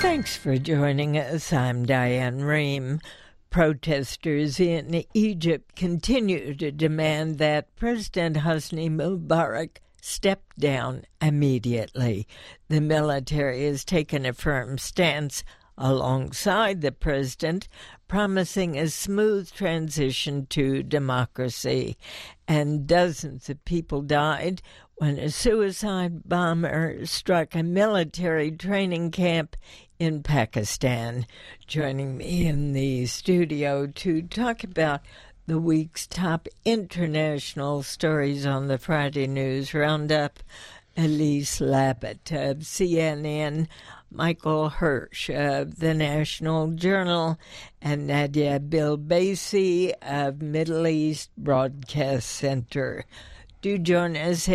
Thanks for joining us. I'm Diane Rehm. Protesters in Egypt continue to demand that President Hosni Mubarak step down immediately. The military has taken a firm stance alongside the president, promising a smooth transition to democracy. And dozens of people died when a suicide bomber struck a military training camp in Pakistan. Joining me in the studio to talk about the week's top international stories on the Friday News Roundup, Elise Labott of CNN, Michael Hirsch of the National Journal, and Nadia Bilbaisi of Middle East Broadcast Center. Do join us,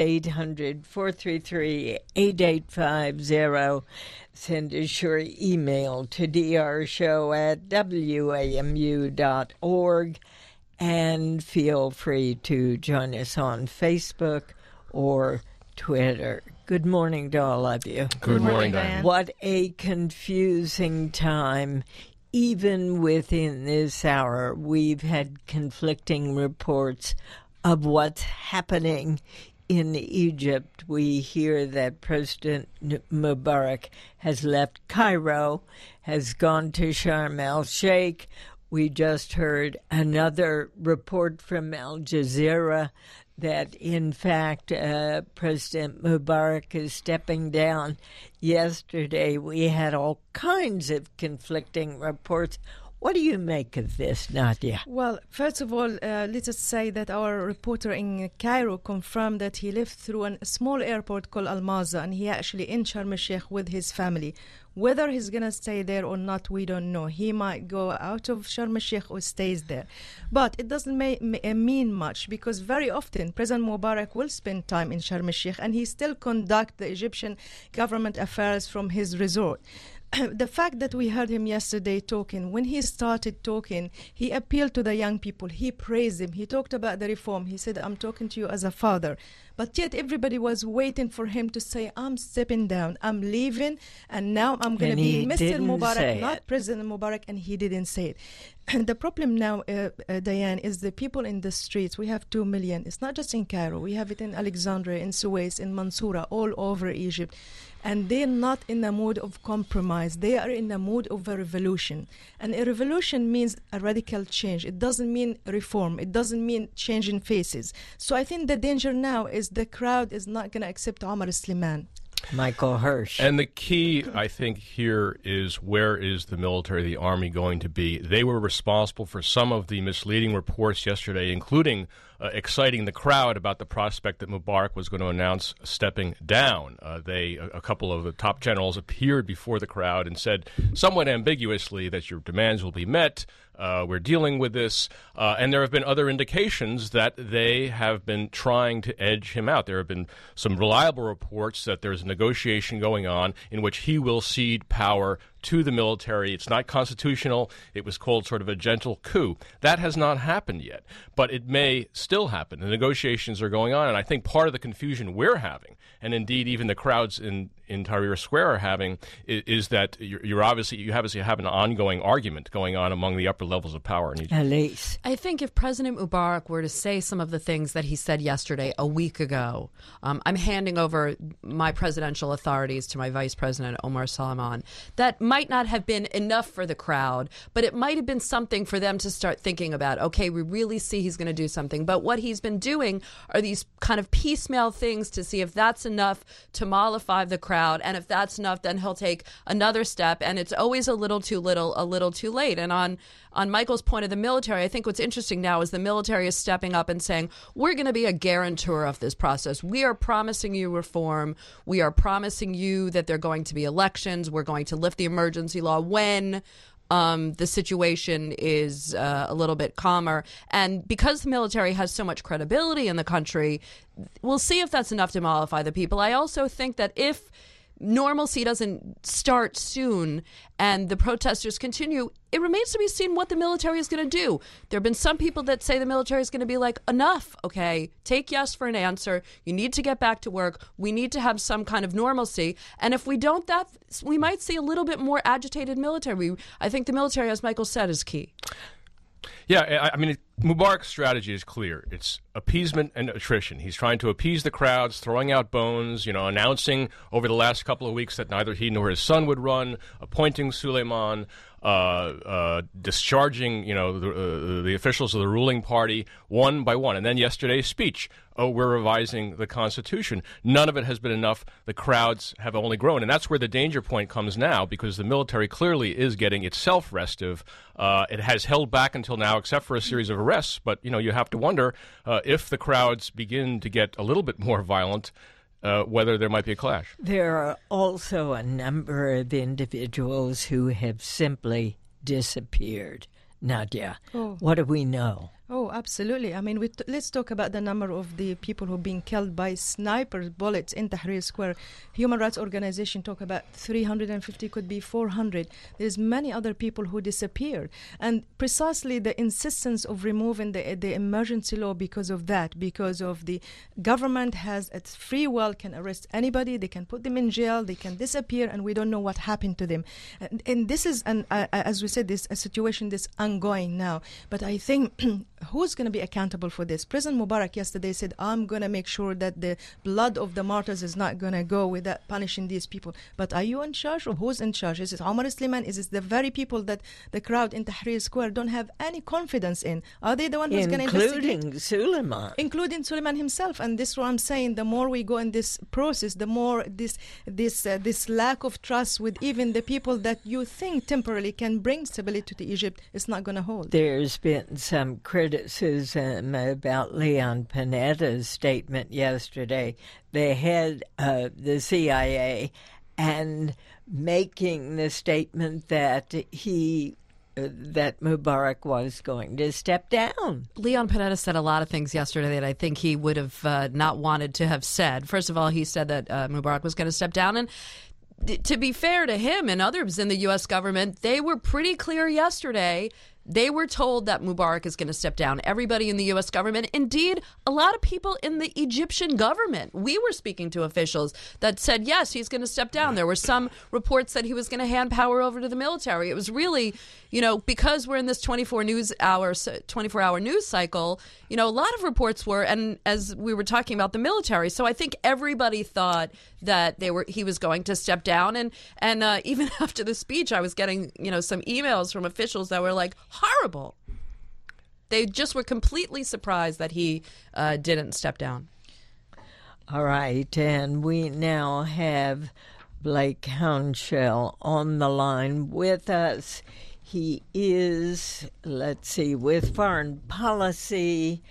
800-433-8850. Send us your email to drshow@wamu.org, and feel free to join us on Facebook or Twitter. Good morning to all of you. Good morning, Diane. What a confusing time. Even within this hour, we've had conflicting reports of what's happening in Egypt. We hear that President Mubarak has left Cairo, has gone to Sharm el-Sheikh. We just heard another report from Al Jazeera that, in fact, President Mubarak is stepping down. Yesterday, we had all kinds of conflicting reports. What do you make of this, Nadia? Well, first of all, let us say that our reporter in Cairo confirmed that he lived through a small airport called Al-Maza, and he actually in Sharm el-Sheikh with his family. Whether he's going to stay there or not, we don't know. He might go out of Sharm el-Sheikh or stays there. But it doesn't mean much, because very often President Mubarak will spend time in Sharm el-Sheikh and he still conduct the Egyptian government affairs from his resort. The fact that we heard him yesterday talking, when he started talking, he appealed to the young people. He praised them. He talked about the reform. He said, I'm talking to you as a father. But yet everybody was waiting for him to say, I'm stepping down, I'm leaving, and now I'm going to be Mr. Mubarak, not President Mubarak, and he didn't say it. The problem now, Diane, is the people in the streets. We have 2 million. It's not just in Cairo. We have it in Alexandria, in Suez, in Mansoura, all over Egypt. And they're not in the mood of compromise. They are in the mood of a revolution. And a revolution means a radical change. It doesn't mean reform. It doesn't mean changing faces. So I think the danger now is the crowd is not going to accept Omar Slimane. Michael Hirsch. And the key, I think, here is, where is the military, the army going to be? They were responsible for some of the misleading reports yesterday, including exciting the crowd about the prospect that Mubarak was going to announce stepping down. A couple of the top generals appeared before the crowd and said somewhat ambiguously that your demands will be met. We're dealing with this. And there have been other indications that they have been trying to edge him out. There have been some reliable reports that there's a negotiation going on in which he will cede power to the military. It's not constitutional. It was called sort of a gentle coup. That has not happened yet, but it may still happen. The negotiations are going on, and I think part of the confusion we're having, and indeed even the crowds in Tahrir Square are having, is that you obviously have an ongoing argument going on among the upper levels of power in Egypt. Elise. I think if President Mubarak were to say some of the things that he said yesterday, a week ago, I'm handing over my presidential authorities to my Vice President, Omar Salman, that might not have been enough for the crowd, but it might have been something for them to start thinking about. Okay, we really see he's going to do something. But what he's been doing are these kind of piecemeal things to see if that's enough to mollify the crowd. And if that's enough, then he'll take another step. And it's always a little too little, a little too late. And on Michael's point of the military, I think what's interesting now is the military is stepping up and saying, we're going to be a guarantor of this process. We are promising you reform. We are promising you that there are going to be elections. We're going to lift the emergency law when the situation is a little bit calmer. And because the military has so much credibility in the country, we'll see if that's enough to mollify the people. I also think that if normalcy doesn't start soon and the protesters continue, it remains to be seen what the military is going to do. There have been some people that say the military is going to be like, enough, okay, take yes for an answer. You need to get back to work. We need to have some kind of normalcy. And if we don't, that we might see a little bit more agitated military. I think the military, as Michael said, is key. Yeah, I mean, Mubarak's strategy is clear. It's appeasement and attrition. He's trying to appease the crowds, throwing out bones, announcing over the last couple of weeks that neither he nor his son would run, appointing Suleiman, discharging, the officials of the ruling party one by one. And then yesterday's speech, we're revising the Constitution. None of it has been enough. The crowds have only grown. And that's where the danger point comes now, because the military clearly is getting itself restive. It has held back until now, except for a series of arrests. But, you have to wonder if the crowds begin to get a little bit more violent, whether there might be a clash. There are also a number of individuals who have simply disappeared. Nadia, what do we know? Oh, absolutely. I mean, let's talk about the number of the people who've been killed by sniper bullets in Tahrir Square. Human rights organization talk about 350, could be 400. There's many other people who disappeared. And precisely the insistence of removing the emergency law because of that, because of the government has at free will can arrest anybody, they can put them in jail, they can disappear, and we don't know what happened to them. And this is, as we said, this a situation that's ongoing now. But I think who's going to be accountable for this? President Mubarak yesterday said, I'm going to make sure that the blood of the martyrs is not going to go without punishing these people. But are you in charge, or who's in charge? Is it Omar Suleiman? Is it the very people that the crowd in Tahrir Square don't have any confidence in? Are they the one who's going to investigate? Including Suleiman. Including Suleiman himself. And this is what I'm saying. The more we go in this process, the more this lack of trust with even the people that you think temporarily can bring stability to Egypt is not going to hold. There's been some criticism about Leon Panetta's statement yesterday, the head of the CIA, and making the statement that that Mubarak was going to step down. Leon Panetta said a lot of things yesterday that I think he would have not wanted to have said. First of all, he said that Mubarak was going to step down, and to be fair to him and others in the U.S. government, they were pretty clear yesterday. They were told that Mubarak is going to step down. Everybody in the U.S. government, indeed, a lot of people in the Egyptian government. We were speaking to officials that said, yes, he's going to step down. There were some reports that he was going to hand power over to the military. It was really, because we're in this 24-hour news cycle, a lot of reports were, and as we were talking about the military, so I think everybody thought that he was going to step down. And even after the speech, I was getting, some emails from officials that were like, horrible. They just were completely surprised that he didn't step down. All right, and we now have Blake Hounshell on the line with us. He is, with Foreign Policy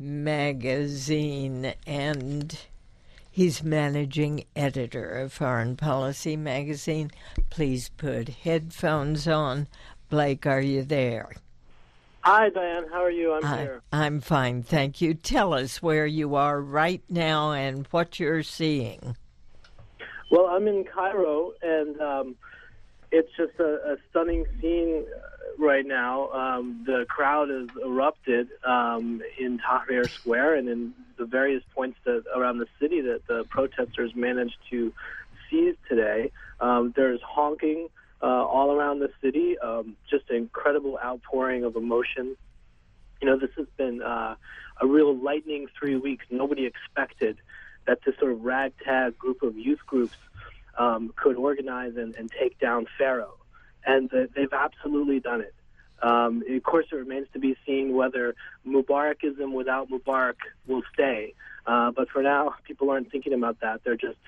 magazine, and he's managing editor of Foreign Policy magazine. Please put headphones on. Blake, are you there? Hi, Diane. How are you? I'm here. I'm fine, thank you. Tell us where you are right now and what you're seeing. Well, I'm in Cairo, and it's just a stunning scene right now. The crowd has erupted in Tahrir Square and in the various points around the city that the protesters managed to seize today. There's honking all around the city, just an incredible outpouring of emotion. This has been a real lightning 3 weeks. Nobody expected that this sort of ragtag group of youth groups could organize and take down Pharaoh. And they've absolutely done it. Of course, it remains to be seen whether Mubarakism without Mubarak will stay. But for now, people aren't thinking about that. They're just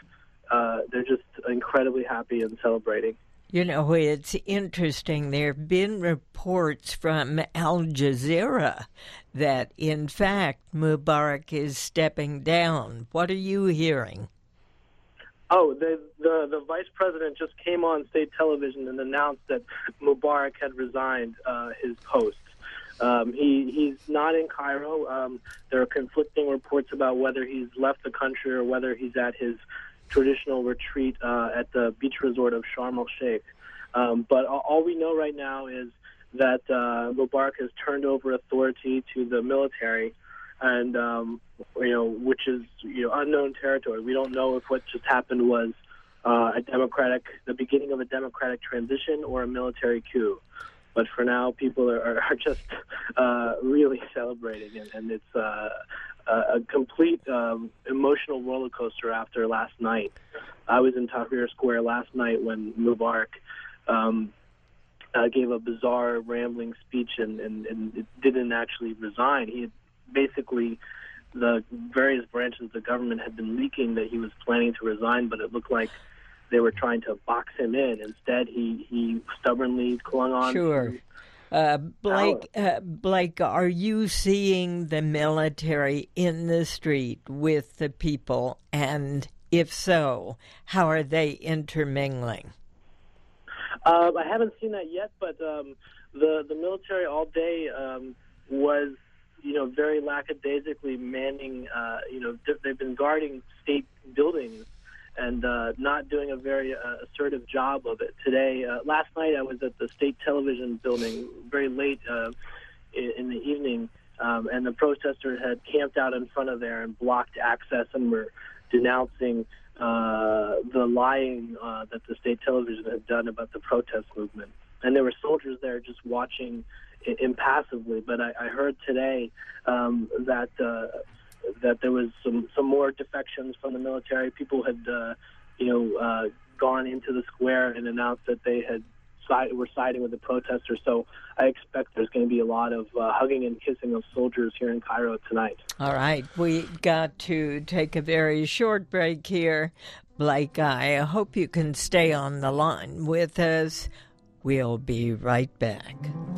incredibly happy and celebrating. It's interesting. There have been reports from Al Jazeera that, in fact, Mubarak is stepping down. What are you hearing? Oh, the vice president just came on state television and announced that Mubarak had resigned his post. He's not in Cairo. There are conflicting reports about whether he's left the country or whether he's at his traditional retreat at the beach resort of Sharm el-Sheikh. But all we know right now is that Mubarak has turned over authority to the military, and which is unknown territory. We don't know if what just happened was the beginning of a democratic transition or a military coup. But for now, people are just really celebrating, and it's a complete emotional roller coaster after last night. I was in Tahrir Square last night when Mubarak gave a bizarre, rambling speech and didn't actually resign. He had basically, the various branches of the government had been leaking that he was planning to resign, but it looked like they were trying to box him in. Instead, he stubbornly clung on. Sure. Blake, are you seeing the military in the street with the people? And if so, how are they intermingling? I haven't seen that yet, but the military all day was, very lackadaisically manning. They've been guarding state buildings and not doing a very assertive job of it. Today, last night, I was at the state television building very late in the evening, and the protesters had camped out in front of there and blocked access and were denouncing the lying that the state television had done about the protest movement. And there were soldiers there just watching impassively. But I heard today that there was some more defections from the military. People had, gone into the square and announced that they were siding with the protesters. So I expect there's going to be a lot of hugging and kissing of soldiers here in Cairo tonight. All right, we got to take a very short break here. Blake, I hope you can stay on the line with us. We'll be right back.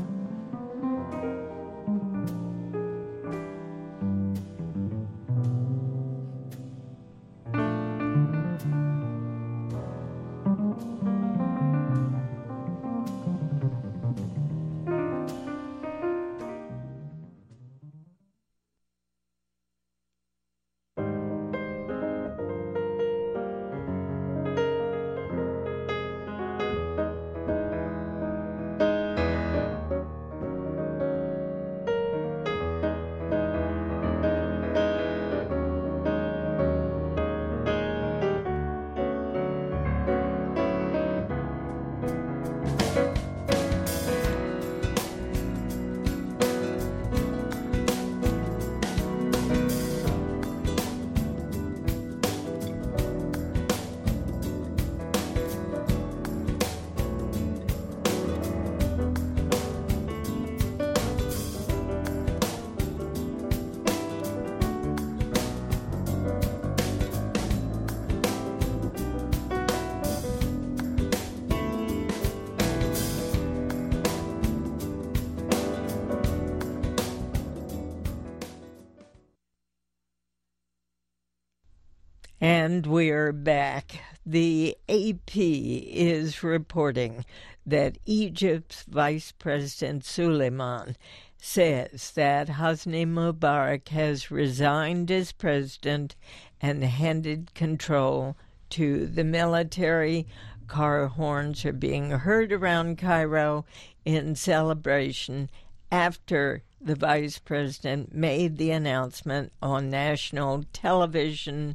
And we're back. The AP is reporting that Egypt's Vice President Suleiman says that Hosni Mubarak has resigned as president and handed control to the military. Car horns are being heard around Cairo in celebration after the vice president made the announcement on national television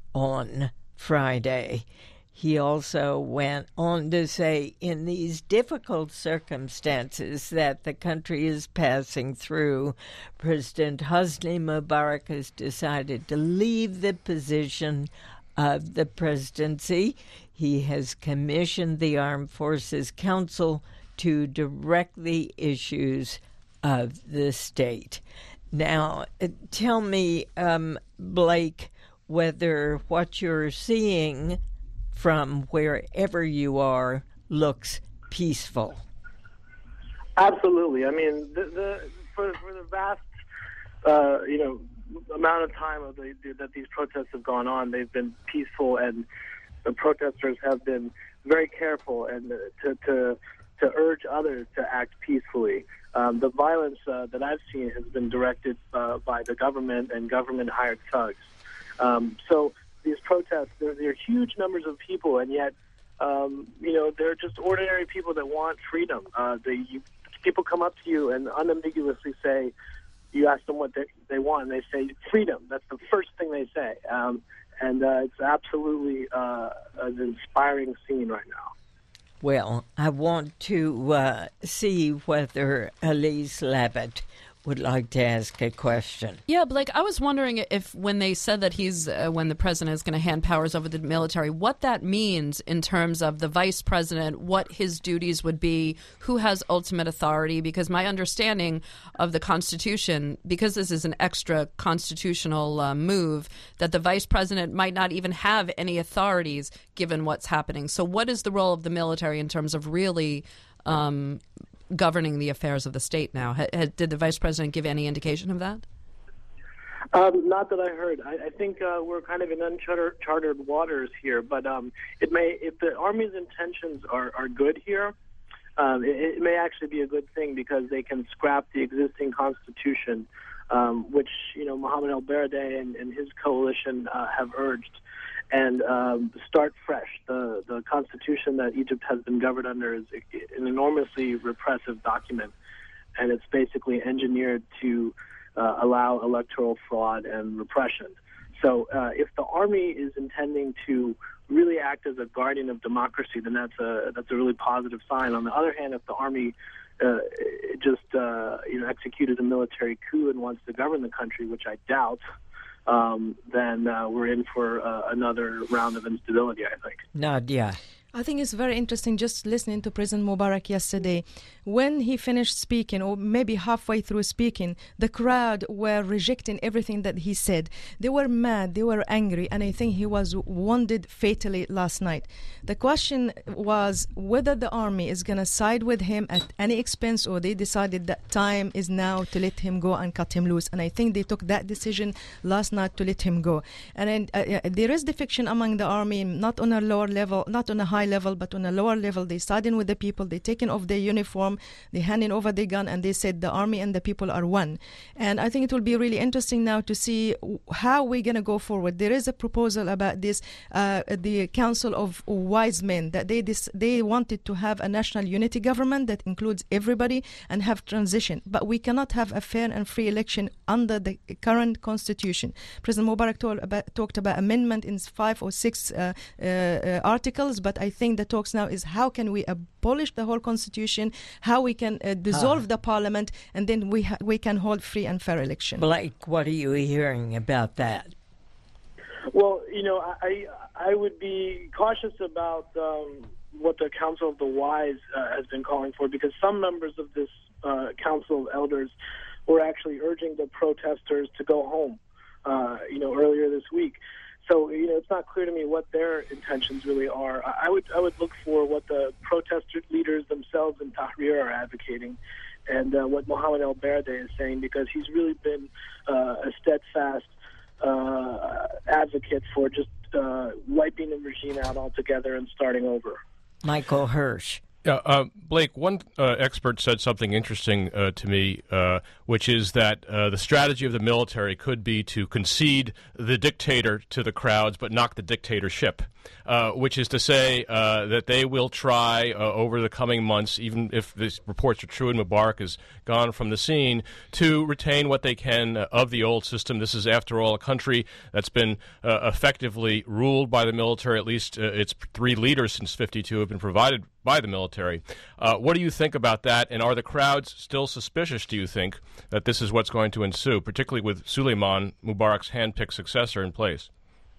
on Friday. He also went on to say, in these difficult circumstances that the country is passing through, President Hosni Mubarak has decided to leave the position of the presidency. He has commissioned the Armed Forces Council to direct the issues of the state. Now, tell me, Blake, whether what you're seeing from wherever you are looks peaceful. Absolutely. I mean, for the vast amount of time that these protests have gone on, they've been peaceful, and the protesters have been very careful and to urge others to act peacefully. The violence that I've seen has been directed by the government and government-hired thugs. So these protests, they're huge numbers of people, and yet, they're just ordinary people that want freedom. People come up to you and unambiguously say, you ask them what they want, and they say freedom. That's the first thing they say. And it's absolutely an inspiring scene right now. Well, I want to see whether Elise Levitt would like to ask a question. Yeah, Blake, I was wondering if when they said that when the president is going to hand powers over the military, what that means in terms of the vice president, what his duties would be, who has ultimate authority, because my understanding of the Constitution, because this is an extra constitutional move, that the vice president might not even have any authorities given what's happening. So what is the role of the military in terms of really governing the affairs of the state now? Did the vice president give any indication of that? Not that I heard. I think we're kind of in uncharted waters here, but it may, if the Army's intentions are good here, it may actually be a good thing, because they can scrap the existing constitution, which Mohammed El-Baradei and his coalition have urged, and start fresh. The constitution that Egypt has been governed under is an enormously repressive document, and it's basically engineered to allow electoral fraud and repression. So if the army is intending to really act as a guardian of democracy, then that's a really positive sign. On the other hand, if the army executed a military coup and wants to govern the country, which I doubt, then we're in for another round of instability, I think. Nadia. I think it's very interesting just listening to President Mubarak yesterday. When he finished speaking, or maybe halfway through speaking, the crowd were rejecting everything that he said. They were mad, they were angry, and I think he was wounded fatally last night. The question was whether the army is going to side with him at any expense, or they decided that time is now to let him go and cut him loose. And I think they took that decision last night to let him go. And there is defection among the army, not on a lower level, not on a high level, but on a lower level. They siding with the people, they taking off their uniform, they handing over their gun, and they said the army and the people are one. And I think it will be really interesting now to see how we're going to go forward. There is a proposal about this, the Council of Wise Men, that they wanted to have a national unity government that includes everybody and have transition. But we cannot have a fair and free election under the current constitution. President Mubarak talked about amendment in 5 or 6 articles, but I think the talks now is how can we abolish the whole constitution, how we can dissolve the parliament, and then we can hold free and fair election. Blake, what are you hearing about that? Well, I would be cautious about what the Council of the Wise has been calling for, because some members of this Council of Elders were actually urging the protesters to go home, earlier this week. So, it's not clear to me what their intentions really are. I would look for what the protester leaders themselves in Tahrir are advocating, and what Mohammed El-Baradei is saying, because he's really been a steadfast advocate for just wiping the regime out altogether and starting over. Michael Hirsch. Yeah, Blake, one expert said something interesting to me, which is that the strategy of the military could be to concede the dictator to the crowds but knock the dictatorship, which is to say that they will try over the coming months, even if these reports are true and Mubarak is gone from the scene, to retain what they can of the old system. This is, after all, a country that's been effectively ruled by the military. At least its 3 leaders since '52 have been provided by the military. What do you think about that? And are the crowds still suspicious, do you think, that this is what's going to ensue, particularly with Suleiman, Mubarak's hand-picked successor, in place?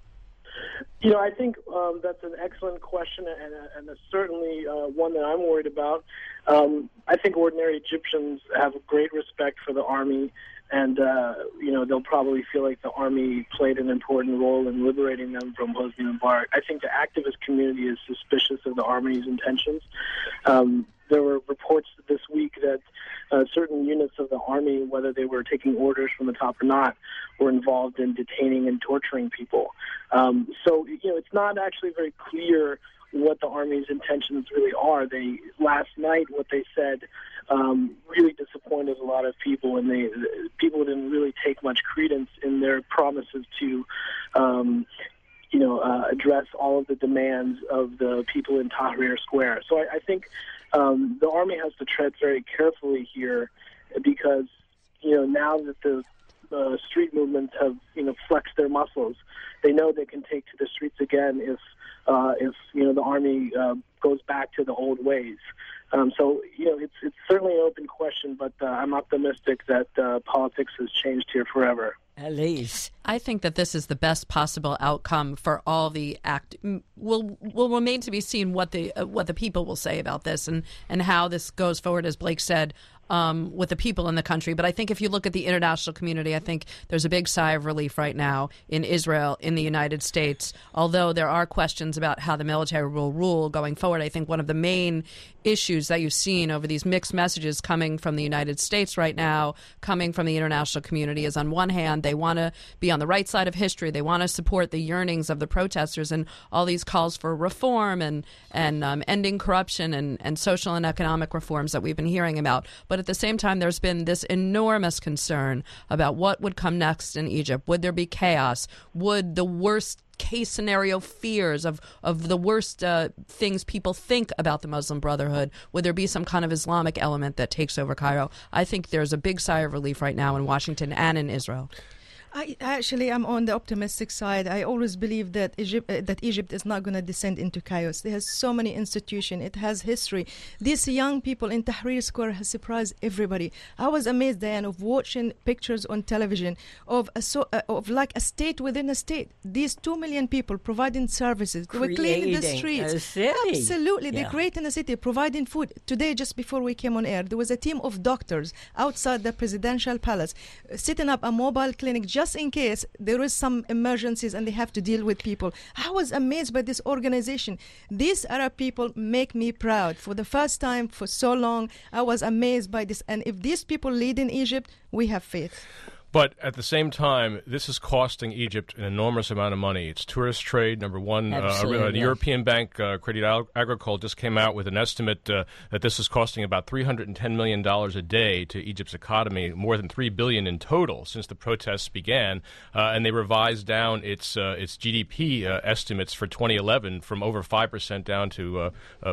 I think that's an excellent question, and certainly one that I'm worried about. I think ordinary Egyptians have great respect for the army, and they'll probably feel like the army played an important role in liberating them from Hosni Mubarak. I think the activist community is suspicious of the army's intentions. There were reports this week that certain units of the army, whether they were taking orders from the top or not, were involved in detaining and torturing people. So it's not actually very clear what the army's intentions really are. Last night, what they said really disappointed a lot of people, and people didn't really take much credence in their promises to address all of the demands of the people in Tahrir Square. So I think the army has to tread very carefully here because, now that the street movements have, flexed their muscles, they know they can take to the streets again if the army goes back to the old ways. So it's certainly an open question, but I'm optimistic that politics has changed here forever. Elise. I think that this is the best possible outcome for all the will remain to be seen what the people will say about this and how this goes forward, as Blake said, with the people in the country. But I think if you look at the international community, I think there's a big sigh of relief right now in Israel, in the United States. Although there are questions about how the military will rule going forward, I think one of the main issues that you've seen over these mixed messages coming from the United States right now, coming from the international community, is on one hand, they want to be on the right side of history. They want to support the yearnings of the protesters and all these calls for reform and ending corruption and social and economic reforms that we've been hearing about. But at the same time, there's been this enormous concern about what would come next in Egypt. Would there be chaos? Would the worst case scenario fears of the worst things people think about the Muslim Brotherhood, would there be some kind of Islamic element that takes over Cairo? I think there's a big sigh of relief right now in Washington and in Israel. I actually am on the optimistic side. I always believe that Egypt is not going to descend into chaos. It has so many institutions. It has history. These young people in Tahrir Square has surprised everybody. I was amazed, Diane, of watching pictures on television of like a state within a state. These 2 million people providing services. They were cleaning the streets. A city. Absolutely. Yeah. They're creating a city, providing food. Today, just before we came on air, there was a team of doctors outside the presidential palace setting up a mobile clinic just in case there is some emergencies and they have to deal with people. I was amazed by this organization. These Arab people make me proud. For the first time for so long, I was amazed by this. And if these people lead in Egypt, we have faith. But at the same time, this is costing Egypt an enormous amount of money. It's tourist trade, number one. The European Bank, Crédit Agricole, just came out with an estimate that this is costing about $310 million a day to Egypt's economy, more than $3 billion in total since the protests began. And they revised down its GDP estimates for 2011 from over 5% down to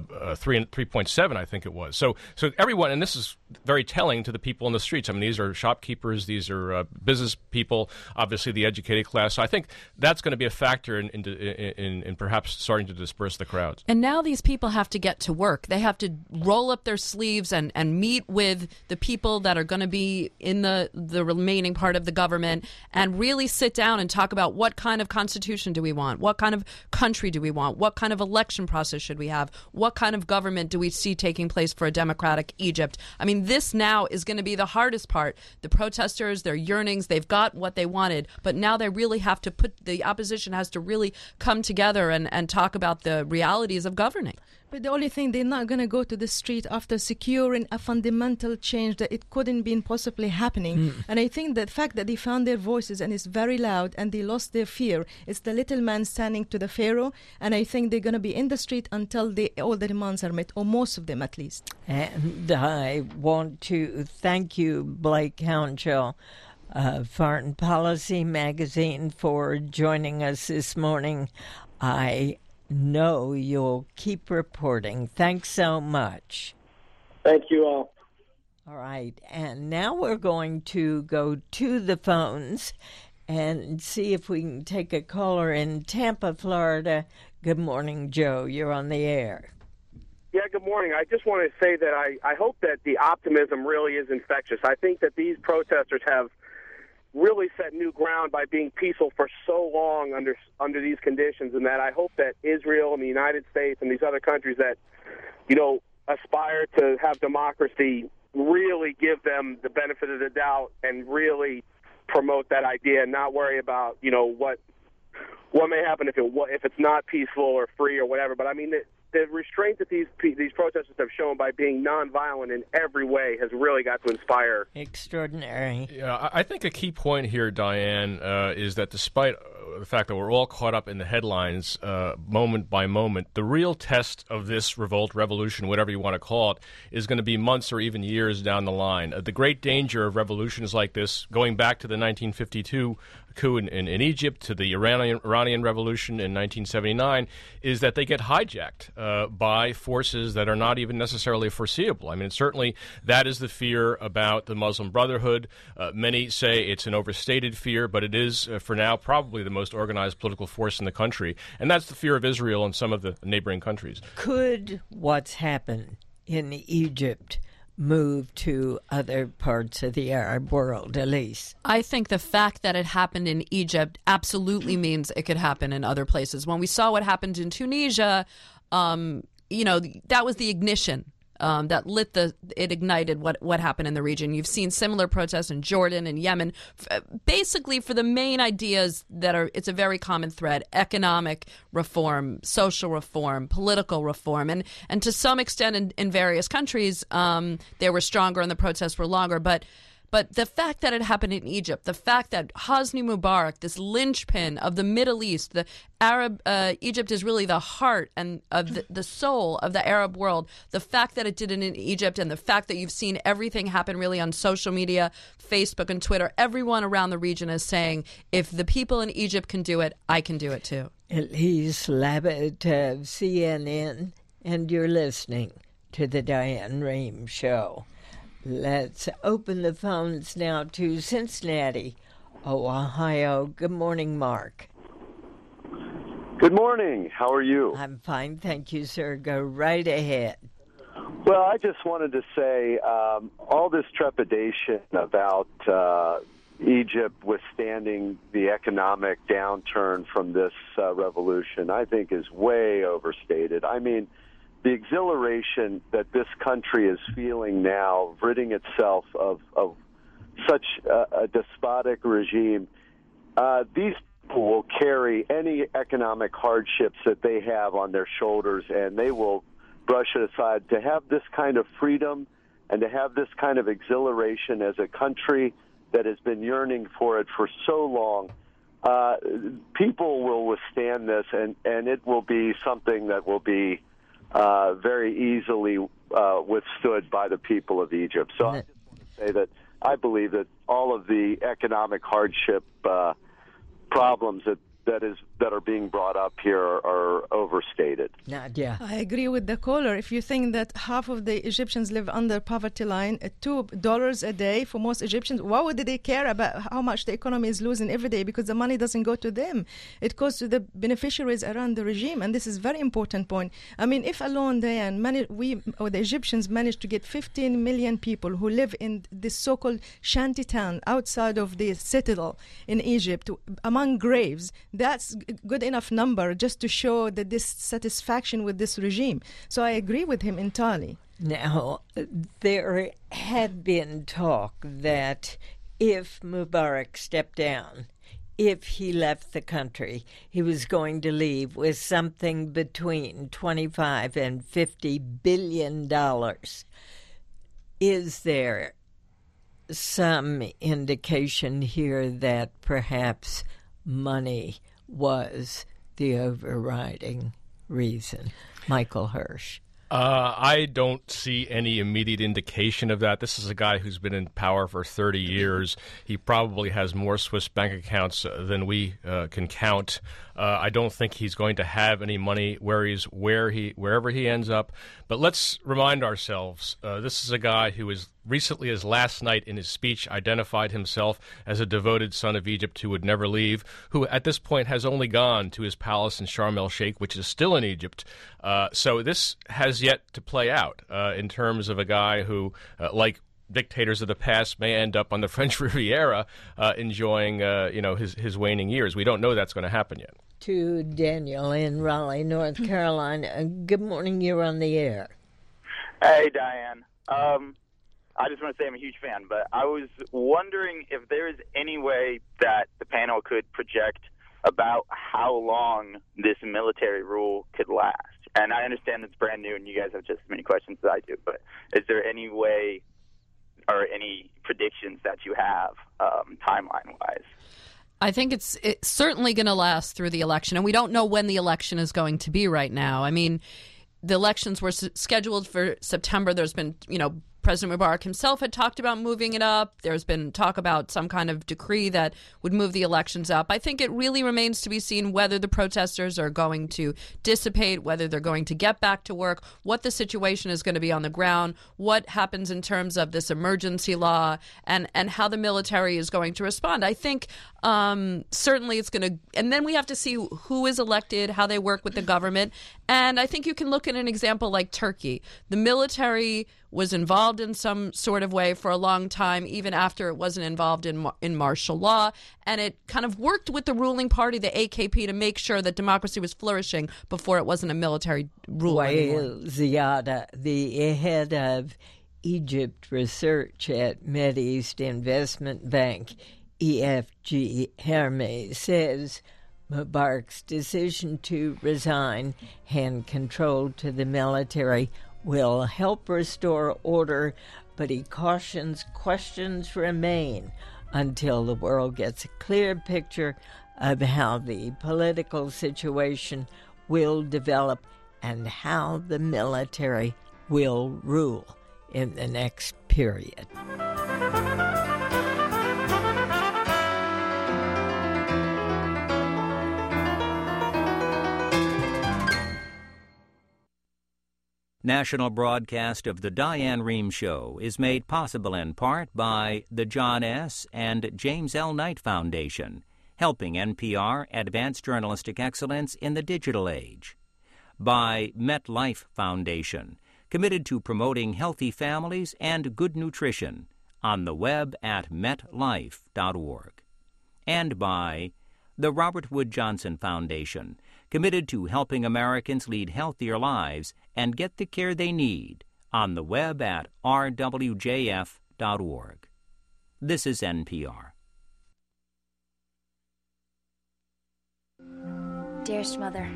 3.7, I think it was. So everyone, and this is very telling to the people in the streets. I mean, these are shopkeepers, these are business people, obviously the educated class. So I think that's going to be a factor in perhaps starting to disperse the crowds. And now these people have to get to work. They have to roll up their sleeves and meet with the people that are going to be in the remaining part of the government and really sit down and talk about what kind of constitution do we want? What kind of country do we want? What kind of election process should we have? What kind of government do we see taking place for a democratic Egypt? I mean, this now is going to be the hardest part. The protesters, their yearnings, they've got what they wanted, but now they really have to the opposition has to really come together and talk about the realities of governing. But the only thing, they're not going to go to the street after securing a fundamental change that it couldn't be possibly happening. And I think the fact that they found their voices and it's very loud and they lost their fear, it's the little man standing to the pharaoh. And I think they're going to be in the street until all the demands are met, or most of them at least. And I want to thank you, Blake Hounshaw, Foreign Policy Magazine, for joining us this morning. I know you'll keep reporting. Thanks so much. Thank you all. All right, and now we're going to go to the phones and see if we can take a caller in Tampa, Florida. Good morning, Joe. You're on the air. Yeah, good morning. I just want to say that I hope that the optimism really is infectious. I think that these protesters have really set new ground by being peaceful for so long under these conditions, and that I hope that Israel and the United States and these other countries that, aspire to have democracy really give them the benefit of the doubt and really promote that idea and not worry about, what may happen if it's not peaceful or free or whatever. But I mean, the restraint that these protesters have shown by being nonviolent in every way has really got to inspire. Extraordinary. Yeah, I think a key point here, Diane, is that despite the fact that we're all caught up in the headlines moment by moment, the real test of this revolt, revolution, whatever you want to call it, is going to be months or even years down the line. The great danger of revolutions like this, going back to the 1952 coup in Egypt to the Iranian Revolution in 1979 is that they get hijacked by forces that are not even necessarily foreseeable. I mean, certainly that is the fear about the Muslim Brotherhood. Many say it's an overstated fear, but it is, for now, probably the most organized political force in the country. And that's the fear of Israel and some of the neighboring countries. Could what's happened in Egypt move to other parts of the Arab world, Elise? I think the fact that it happened in Egypt absolutely means it could happen in other places. When we saw what happened in Tunisia, that was the ignition that ignited what happened in the region. You've seen similar protests in Jordan and Yemen, basically for the main ideas it's a very common thread: economic reform, social reform, political reform. And to some extent in various countries, they were stronger and the protests were longer. But the fact that it happened in Egypt, the fact that Hosni Mubarak, this linchpin of the Middle East, the Arab Egypt is really the heart and of the soul of the Arab world. The fact that it did it in Egypt, and the fact that you've seen everything happen really on social media, Facebook and Twitter, everyone around the region is saying, if the people in Egypt can do it, I can do it too. Elise Labott of CNN, and you're listening to the Diane Rehm Show. Let's open the phones now to Cincinnati, Ohio. Good morning, Mark. Good morning. How are you? I'm fine, thank you, sir. Go right ahead. Well, I just wanted to say all this trepidation about Egypt withstanding the economic downturn from this revolution, I think is way overstated. I mean, the exhilaration that this country is feeling now, ridding itself of such a despotic regime, these people will carry any economic hardships that they have on their shoulders, and they will brush it aside. To have this kind of freedom and to have this kind of exhilaration as a country that has been yearning for it for so long, people will withstand this, and it will be something that will be very easily withstood by the people of Egypt. So I just want to say that I believe that all of the economic hardship problems that are being brought up here are overstated. Nadia. I agree with the caller. If you think that half of the Egyptians live under poverty line, $2 a day for most Egyptians, why would they care about how much the economy is losing every day? Because the money doesn't go to them. It goes to the beneficiaries around the regime, and this is a very important point. I mean, if alone, Diane, the Egyptians managed to get 15 million people who live in this so-called shanty town outside of the citadel in Egypt, among graves, that's good enough number just to show the dissatisfaction with this regime. So I agree with him entirely. Now, there had been talk that if Mubarak stepped down, if he left the country, he was going to leave with something between $25 and $50 billion. Is there some indication here that perhaps money was the overriding reason? Michael Hirsch. I don't see any immediate indication of that. This is a guy who's been in power for 30 years. He probably has more Swiss bank accounts than we can count. I don't think he's going to have any money wherever he ends up. But let's remind ourselves, this is a guy who is recently as last night in his speech identified himself as a devoted son of Egypt who would never leave, who at this point has only gone to his palace in Sharm el-Sheikh, which is still in Egypt. So this has yet to play out in terms of a guy who, like dictators of the past, may end up on the French Riviera enjoying his waning years. We don't know that's going to happen yet. To Daniel in Raleigh, North Carolina. Good morning, you're on the air. Hey, Diane. I just want to say I'm a huge fan, but I was wondering if there is any way that the panel could project about how long this military rule could last. And I understand it's brand new and you guys have just as many questions as I do, but is there any way or any predictions that you have timeline-wise? I think it's certainly going to last through the election, and we don't know when the election is going to be right now. I mean, the elections were scheduled for September. There's been, President Mubarak himself had talked about moving it up. There's been talk about some kind of decree that would move the elections up. I think it really remains to be seen whether the protesters are going to dissipate, whether they're going to get back to work, what the situation is going to be on the ground, what happens in terms of this emergency law, and how the military is going to respond. I think certainly it's going to, and then we have to see who is elected, how they work with the government. And I think you can look at an example like Turkey. The military was involved in some sort of way for a long time, even after it wasn't involved in martial law. And it kind of worked with the ruling party, the AKP, to make sure that democracy was flourishing before it wasn't a military rule anymore. Ziada, the head of Egypt research at Mideast Investment Bank, EFG Hermes, says Mubarak's decision to resign hand control to the military will help restore order, but he cautions questions remain until the world gets a clear picture of how the political situation will develop and how the military will rule in the next period. National broadcast of the Diane Rehm Show is made possible in part by the John S. and James L. Knight Foundation, helping NPR advance journalistic excellence in the digital age. By MetLife Foundation, committed to promoting healthy families and good nutrition on the web at metlife.org. And by the Robert Wood Johnson Foundation, committed to helping Americans lead healthier lives and get the care they need on the web at rwjf.org. This is NPR. Dearest Mother,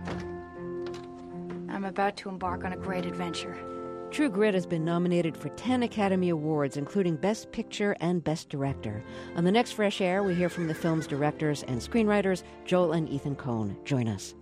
I'm about to embark on a great adventure. True Grit has been nominated for 10 Academy Awards, including Best Picture and Best Director. On the next Fresh Air, we hear from the film's directors and screenwriters, Joel and Ethan Coen. Join us.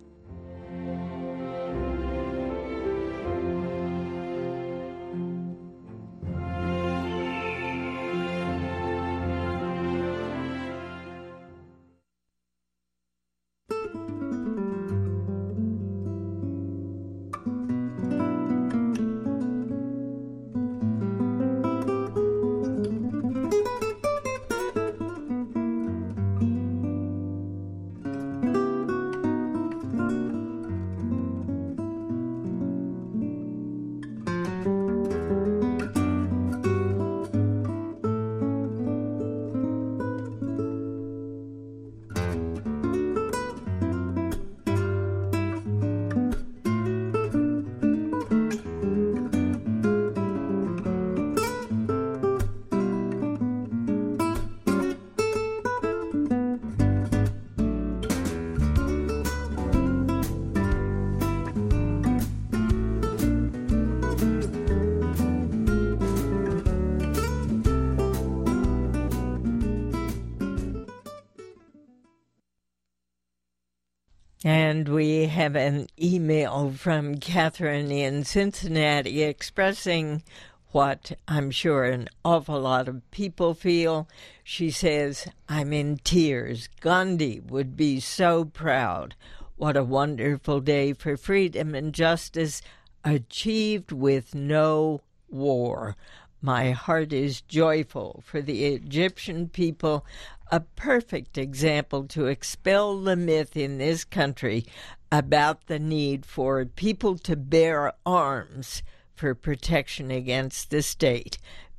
And we have an email from Catherine in Cincinnati expressing what I'm sure an awful lot of people feel. She says, I'm in tears. Gandhi would be so proud. What a wonderful day for freedom and justice achieved with no war. My heart is joyful for the Egyptian people, a perfect example to expel the myth in this country about the need for people to bear arms for protection against the state.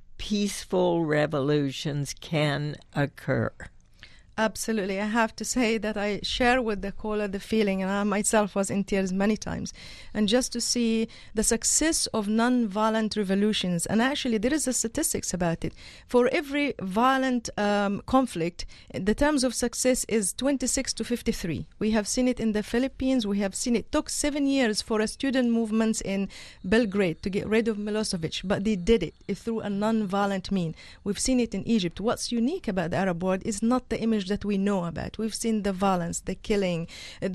Peaceful revolutions can occur. Absolutely. I have to say that I share with the caller the feeling, and I myself was in tears many times. And just to see the success of non-violent revolutions, and actually there is a statistics about it. For every violent conflict, the terms of success is 26 to 53. We have seen it in the Philippines. We have seen it took 7 years for a student movements in Belgrade to get rid of Milosevic, but they did it through a non-violent mean. We've seen it in Egypt. What's unique about the Arab world is not the image change that we know about. We've seen the violence, the killing,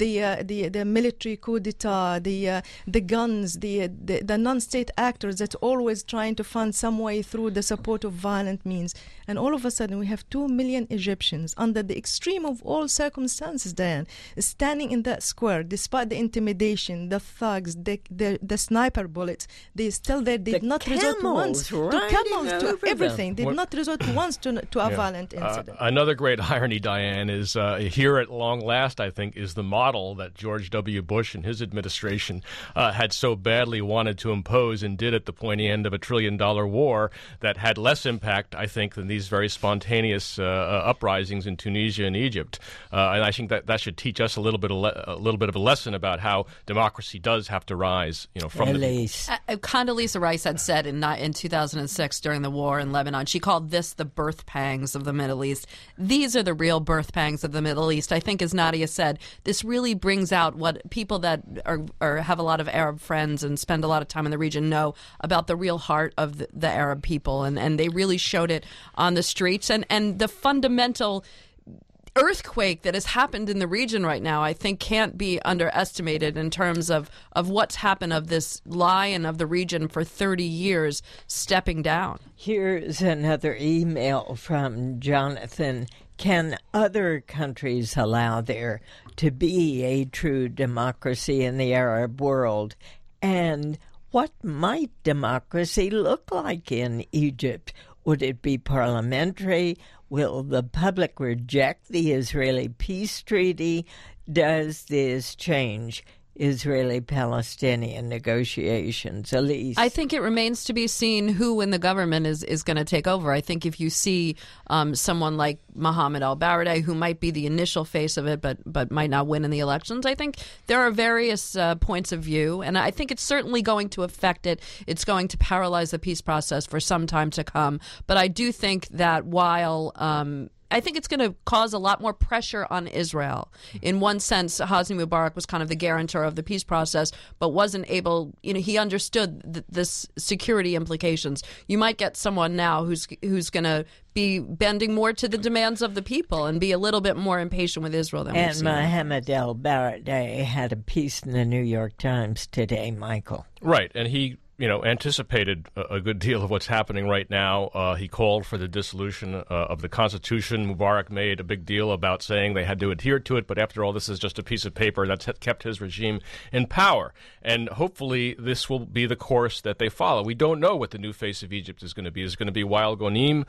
the military coup d'etat, the guns, the non-state actors that always trying to find some way through the support of violent means. And all of a sudden we have 2 million Egyptians under the extreme of all circumstances, Diane, standing in that square despite the intimidation, the thugs, the sniper bullets. They still there did not resort once to camels, to everything. Did not resort once to a violent incident. Another great irony, Diane, is here at long last, I think, is the model that George W. Bush and his administration had so badly wanted to impose and did at the pointy end of $1 trillion war that had less impact, I think, than these very spontaneous uprisings in Tunisia and Egypt. And I think that should teach us a little bit of a lesson about how democracy does have to rise, from the people. Condoleezza Rice had said in 2006 during the war in Lebanon, she called this the birth pangs of the Middle East. These are the real birth pangs of the Middle East. I think, as Nadia said, this really brings out what people that are have a lot of Arab friends and spend a lot of time in the region know about the real heart of the Arab people, and they really showed it on the streets. And the fundamental earthquake that has happened in the region right now, I think, can't be underestimated in terms of what's happened, of this lion of the region for 30 years stepping down. Here's another email from Jonathan. Can other countries allow there to be a true democracy in the Arab world? And what might democracy look like in Egypt? Would it be parliamentary? Will the public reject the Israeli peace treaty? Does this change Israeli-Palestinian negotiations? Elise? I think it remains to be seen who in the government is going to take over. I think if you see someone like Mohammed al-Baradei, who might be the initial face of it but might not win in the elections, I think there are various points of view, and I think it's certainly going to affect it. It's going to paralyze the peace process for some time to come. But I do think that while I think it's going to cause a lot more pressure on Israel. In one sense, Hosni Mubarak was kind of the guarantor of the peace process, but wasn't able, he understood this security implications. You might get someone now who's going to be bending more to the demands of the people and be a little bit more impatient with Israel than we've seen. And Mohammed al-Baradei had a piece in the New York Times today, Michael. Right, and he anticipated a good deal of what's happening right now. He called for the dissolution of the Constitution. Mubarak made a big deal about saying they had to adhere to it, but after all, this is just a piece of paper that's kept his regime in power. And hopefully this will be the course that they follow. We don't know what the new face of Egypt is going to be. Is it going to be Wael Ghonim,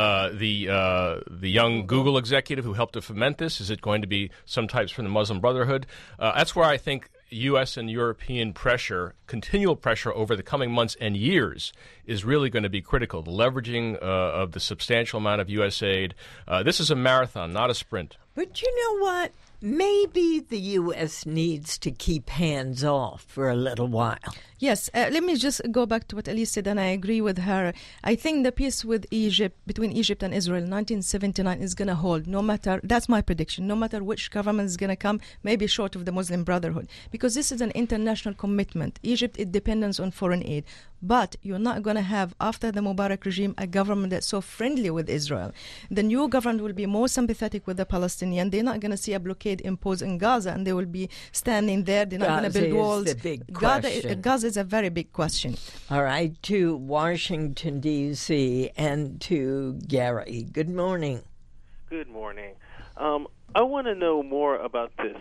the young Google executive who helped to foment this? Is it going to be some types from the Muslim Brotherhood? That's where I think U.S. and European pressure, continual pressure over the coming months and years, is really going to be critical. The leveraging of the substantial amount of U.S. aid. This is a marathon, not a sprint. But you know what? Maybe the U.S. needs to keep hands off for a little while. Yes, let me just go back to what Elise said, and I agree with her. I think the peace with Egypt, between Egypt and Israel in 1979 is going to hold, no matter, that's my prediction, no matter which government is going to come, maybe short of the Muslim Brotherhood, because this is an international commitment. Egypt is dependent on foreign aid, but you're not going to have, after the Mubarak regime, a government that's so friendly with Israel. The new government will be more sympathetic with the Palestinians. They're not going to see a blockade imposed in Gaza, and they will be standing there. They're not going to build walls. The big question. Gaza is a very big question. All right, to Washington, D.C., and to Gary. Good morning. Good morning. I want to know more about this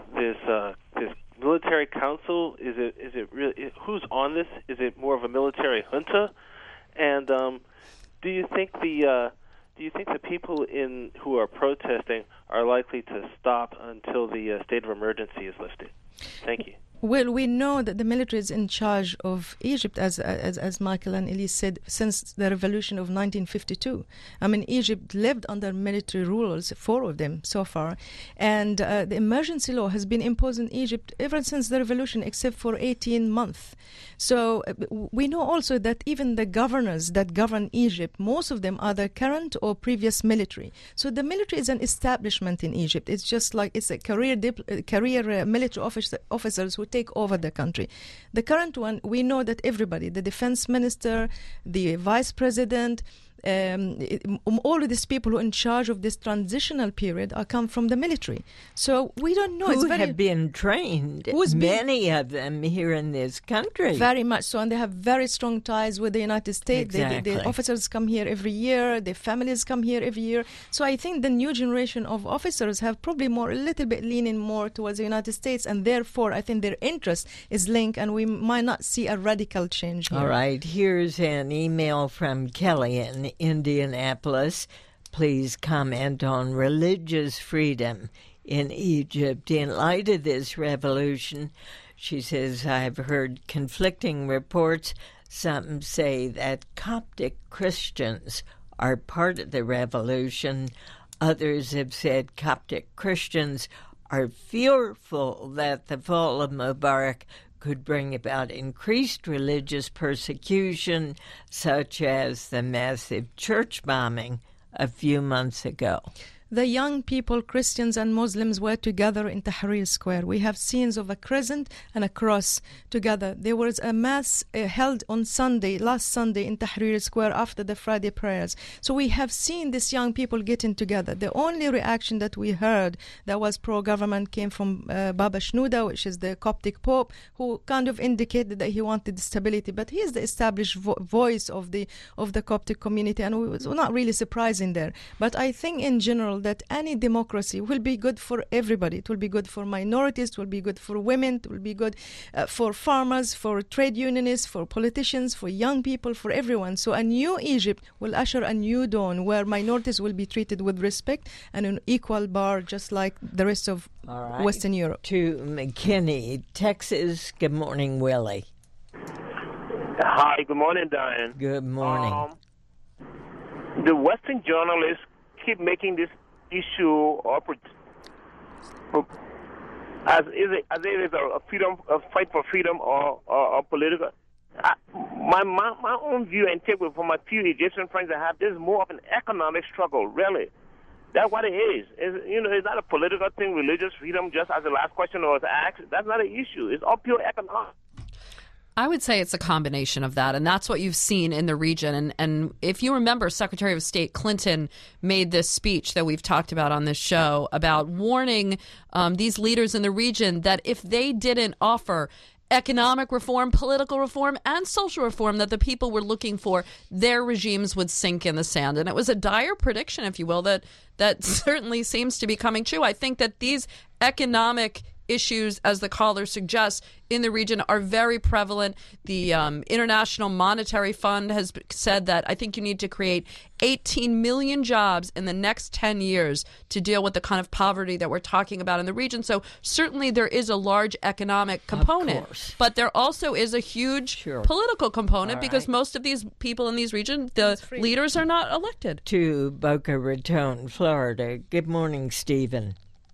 military council. Is it really, who's on this? Is it more of a military junta? And do you think the people who are protesting are likely to stop until the state of emergency is lifted? Thank you. Well, we know that the military is in charge of Egypt, as Michael and Elise said, since the revolution of 1952. I mean, Egypt lived under military rulers, 4 of them so far, and the emergency law has been imposed in Egypt ever since the revolution, except for 18 months. So we know also that even the governors that govern Egypt, most of them are the current or previous military. So the military is an establishment in Egypt. It's just like it's a career military officers who take over the country. The current one, we know that everybody, the defense minister, the vice president, all of these people who are in charge of this transitional period come from the military. So we don't know. Who have been trained, many of them here in this country. Very much so, and they have very strong ties with the United States. Exactly. The officers come here every year, their families come here every year. So I think the new generation of officers have probably a little bit leaning more towards the United States, and therefore I think their interest is linked, and we might not see a radical change here. All right, here's an email from Kelly in Indianapolis. Please comment on religious freedom in Egypt in light of this revolution. She says, I've heard conflicting reports. Some say that Coptic Christians are part of the revolution. Others have said Coptic Christians are fearful that the fall of Mubarak could bring about increased religious persecution, such as the massive church bombing a few months ago. The young people, Christians and Muslims, were together in Tahrir Square. We have scenes of a crescent and a cross together. There was a mass held on last Sunday in Tahrir Square after the Friday prayers. So we have seen these young people getting together. The only reaction that we heard that was pro-government came from Baba Shenouda, which is the Coptic Pope, who kind of indicated that he wanted stability. But he is the established voice of the Coptic community, and it was not really surprising there. But I think in general, that any democracy will be good for everybody. It will be good for minorities, it will be good for women, it will be good for farmers, for trade unionists, for politicians, for young people, for everyone. So a new Egypt will usher a new dawn where minorities will be treated with respect and an equal bar, just like the rest of Western Europe. To McKinney, Texas. Good morning, Willie. Hi, good morning, Diane. Good morning. The Western journalists keep making this issue as if it is a fight for freedom or political. My own view and take from my few Egyptian friends I have, this is more of an economic struggle, really. That's what it is. It's not a political thing, religious freedom, just as the last question was asked. That's not an issue. It's all pure economic. I would say it's a combination of that, and that's what you've seen in the region. And if you remember, Secretary of State Clinton made this speech that we've talked about on this show about warning these leaders in the region that if they didn't offer economic reform, political reform, and social reform that the people were looking for, their regimes would sink in the sand. And it was a dire prediction, if you will, that certainly seems to be coming true. I think that these economic issues, as the caller suggests, in the region are very prevalent. The International Monetary Fund has said that I think you need to create 18 million jobs in the next 10 years to deal with the kind of poverty that we're talking about in the region. So certainly there is a large economic component, but there also is a huge political component because most of these people in these regions, the leaders are not elected. To Boca Raton, Florida. Good morning, Stephen.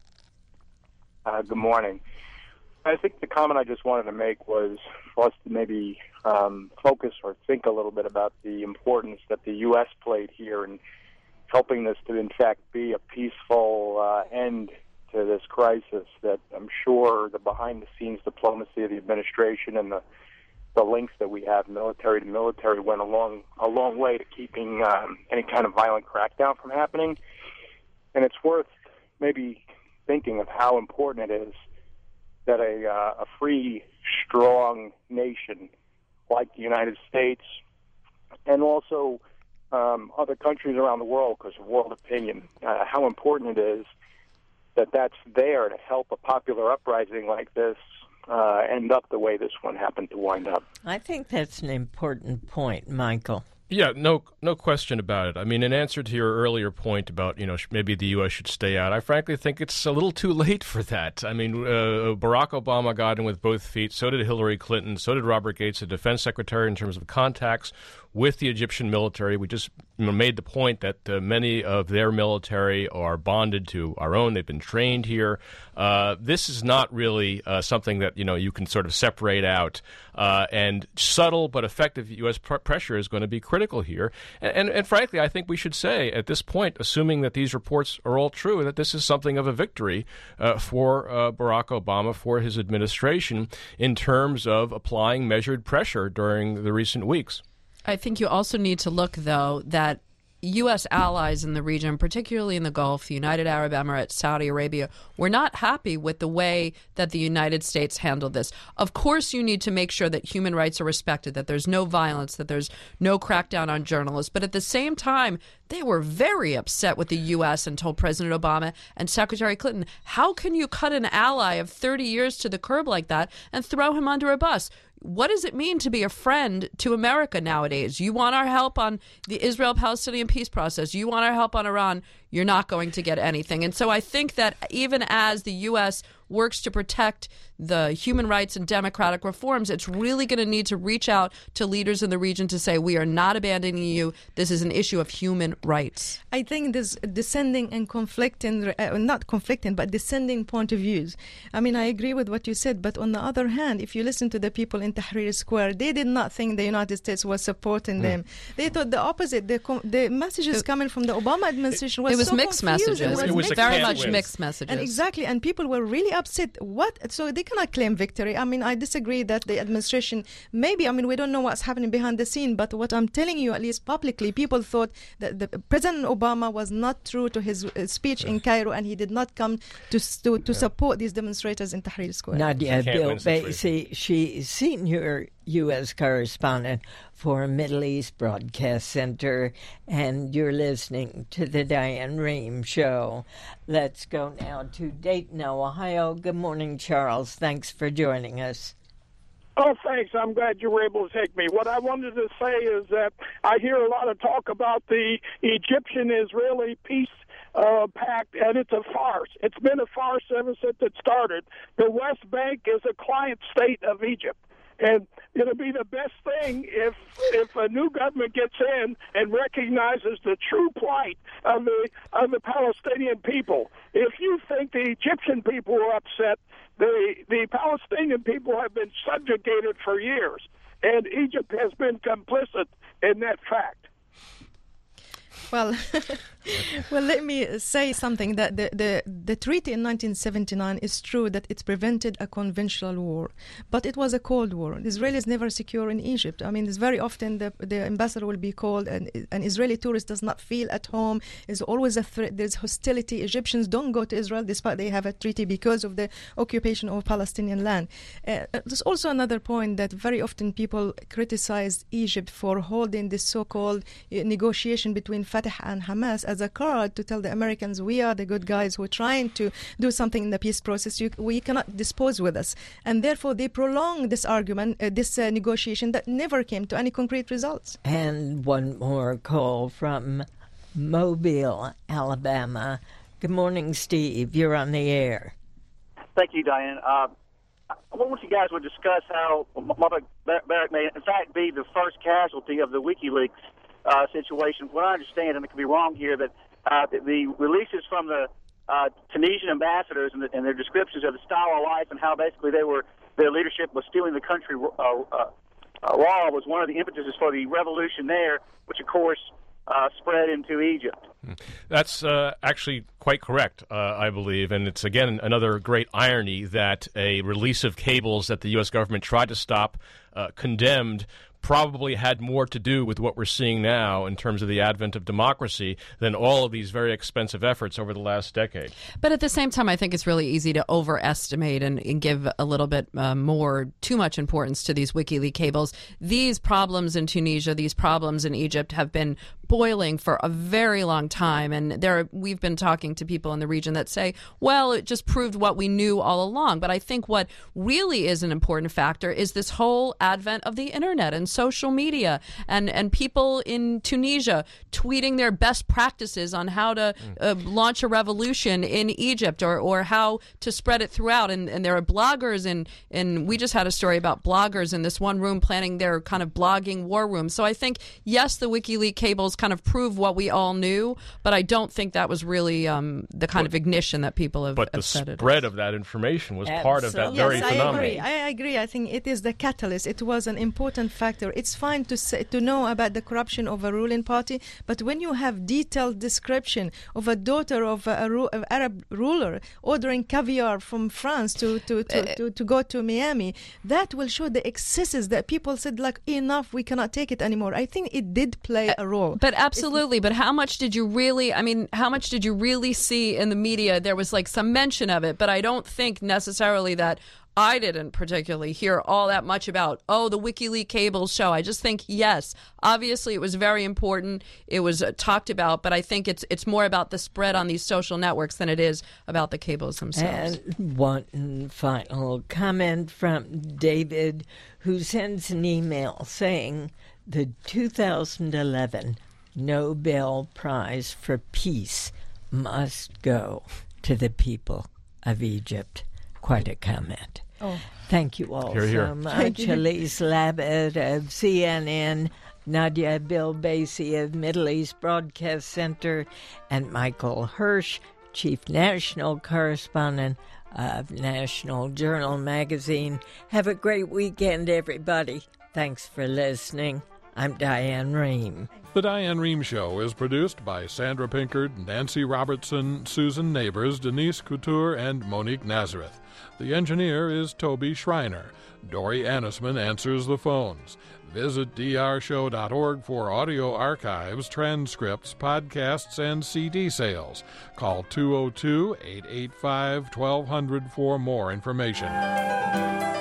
Good morning. I think the comment I just wanted to make was for us to maybe focus or think a little bit about the importance that the U.S. played here in helping this to, in fact, be a peaceful end to this crisis. That I'm sure the behind-the-scenes diplomacy of the administration and the links that we have, military to military, went a long way to keeping any kind of violent crackdown from happening. And it's worth maybe thinking of how important it is that a free, strong nation like the United States and also other countries around the world, because of world opinion, how important it is that that's there to help a popular uprising like this end up the way this one happened to wind up. I think that's an important point, Michael. Yeah, no question about it. I mean, in answer to your earlier point about, maybe the U.S. should stay out, I frankly think it's a little too late for that. I mean, Barack Obama got in with both feet. So did Hillary Clinton. So did Robert Gates, the defense secretary, in terms of contacts with the Egyptian military. We just made the point that many of their military are bonded to our own. They've been trained here. This is not really something that, you can sort of separate out. And subtle but effective U.S. pressure is going to be critical here. And frankly, I think we should say at this point, assuming that these reports are all true, that this is something of a victory for Barack Obama, for his administration, in terms of applying measured pressure during the recent weeks. I think you also need to look, though, that U.S. allies in the region, particularly in the Gulf, the United Arab Emirates, Saudi Arabia, were not happy with the way that the United States handled this. Of course, you need to make sure that human rights are respected, that there's no violence, that there's no crackdown on journalists. But at the same time, they were very upset with the U.S. and told President Obama and Secretary Clinton, how can you cut an ally of 30 years to the curb like that and throw him under a bus? What does it mean to be a friend to America nowadays? You want our help on the Israel-Palestinian peace process. You want our help on Iran. You're not going to get anything. And so I think that even as the U.S. works to protect the human rights and democratic reforms, it's really going to need to reach out to leaders in the region to say, we are not abandoning you. This is an issue of human rights. I think this descending and conflicting, not conflicting, but descending point of views. I mean, I agree with what you said, but on the other hand, if you listen to the people in Tahrir Square, they did not think the United States was supporting them. They thought the opposite. The messages coming from the Obama administration was so mixed confusing. messages. It was very much mixed messages. And exactly, and people were really upset. What? So they cannot claim victory. I mean, I disagree that the administration, maybe, I mean, we don't know what's happening behind the scene, but what I'm telling you, at least publicly, people thought that President Obama was not true to his speech in Cairo, and he did not come to support these demonstrators in Tahrir Square. Nadia Bilbaisi, she's senior U.S. correspondent for Middle East Broadcast Center, and you're listening to the Diane Rehm Show. Let's go now to Dayton, Ohio. Good morning, Charles. Thanks for joining us. Oh, thanks. I'm glad you were able to take me. What I wanted to say is that I hear a lot of talk about the Egyptian-Israeli peace pact, and it's a farce. It's been a farce ever since it started. The West Bank is a client state of Egypt. And it'll be the best thing if a new government gets in and recognizes the true plight of the Palestinian people. If you think the Egyptian people are upset, the Palestinian people have been subjugated for years, and Egypt has been complicit in that fact. Well, let me say something, that the treaty in 1979 is true that it prevented a conventional war, but it was a Cold War. The Israelis never secure in Egypt. I mean, it's very often the ambassador will be called, and an Israeli tourist does not feel at home. There's always a threat. There's hostility. Egyptians don't go to Israel despite they have a treaty because of the occupation of Palestinian land. There's also another point that very often people criticize Egypt for holding this so-called negotiation between Fatah and Hamas as a card to tell the Americans, we are the good guys who are trying to do something in the peace process. We cannot dispose with us. And therefore, they prolonged this argument, this negotiation that never came to any concrete results. And one more call from Mobile, Alabama. Good morning, Steve. You're on the air. Thank you, Diane. I want you guys to discuss how Barak may, in fact, be the first casualty of the WikiLeaks situation. What I understand, and I could be wrong here, that the releases from the Tunisian ambassadors and their descriptions of the style of life and how basically their leadership was stealing the country raw was one of the impetuses for the revolution there, which of course spread into Egypt. That's actually quite correct, I believe, and it's again another great irony that a release of cables that the U.S. government tried to stop, condemned, probably had more to do with what we're seeing now in terms of the advent of democracy than all of these very expensive efforts over the last decade. But at the same time, I think it's really easy to overestimate and give a little bit too much importance to these WikiLeaks cables. These problems in Tunisia, these problems in Egypt have been boiling for a very long time, and we've been talking to people in the region that say, well, it just proved what we knew all along. But I think what really is an important factor is this whole advent of the internet and social media, and people in Tunisia tweeting their best practices on how to launch a revolution in Egypt or how to spread it throughout. And there are bloggers, and we just had a story about bloggers in this one room planning their kind of blogging war room. So I think, yes, the WikiLeaks cables kind of prove what we all knew, but I don't think that was really the kind of ignition that people have said it. But the spread of that information was part of that very phenomenon. I agree. I think it is the catalyst. It was an important factor. It's fine to know about the corruption of a ruling party, but when you have detailed description of a daughter of an Arab ruler ordering caviar from France to go to Miami, that will show the excesses that people said, like, enough, we cannot take it anymore. I think it did play a role. But But absolutely. But how much did you really see in the media? There was like some mention of it, but I don't think necessarily that I didn't particularly hear all that much about, the WikiLeaks cables show. I just think, yes, obviously it was very important. It was talked about, but I think it's more about the spread on these social networks than it is about the cables themselves. And one final comment from David, who sends an email saying the 2011 Nobel Prize for Peace must go to the people of Egypt. Quite a comment. Oh. Thank you all so much. Elise Labott of CNN, Nadia Bilbasi of Middle East Broadcast Center, and Michael Hirsch, Chief National Correspondent of National Journal Magazine. Have a great weekend, everybody. Thanks for listening. I'm Diane Rehm. The Diane Rehm Show is produced by Sandra Pinkard, Nancy Robertson, Susan Neighbors, Denise Couture, and Monique Nazareth. The engineer is Toby Schreiner. Dory Annisman answers the phones. Visit drshow.org for audio archives, transcripts, podcasts, and CD sales. Call 202-885-1200 for more information.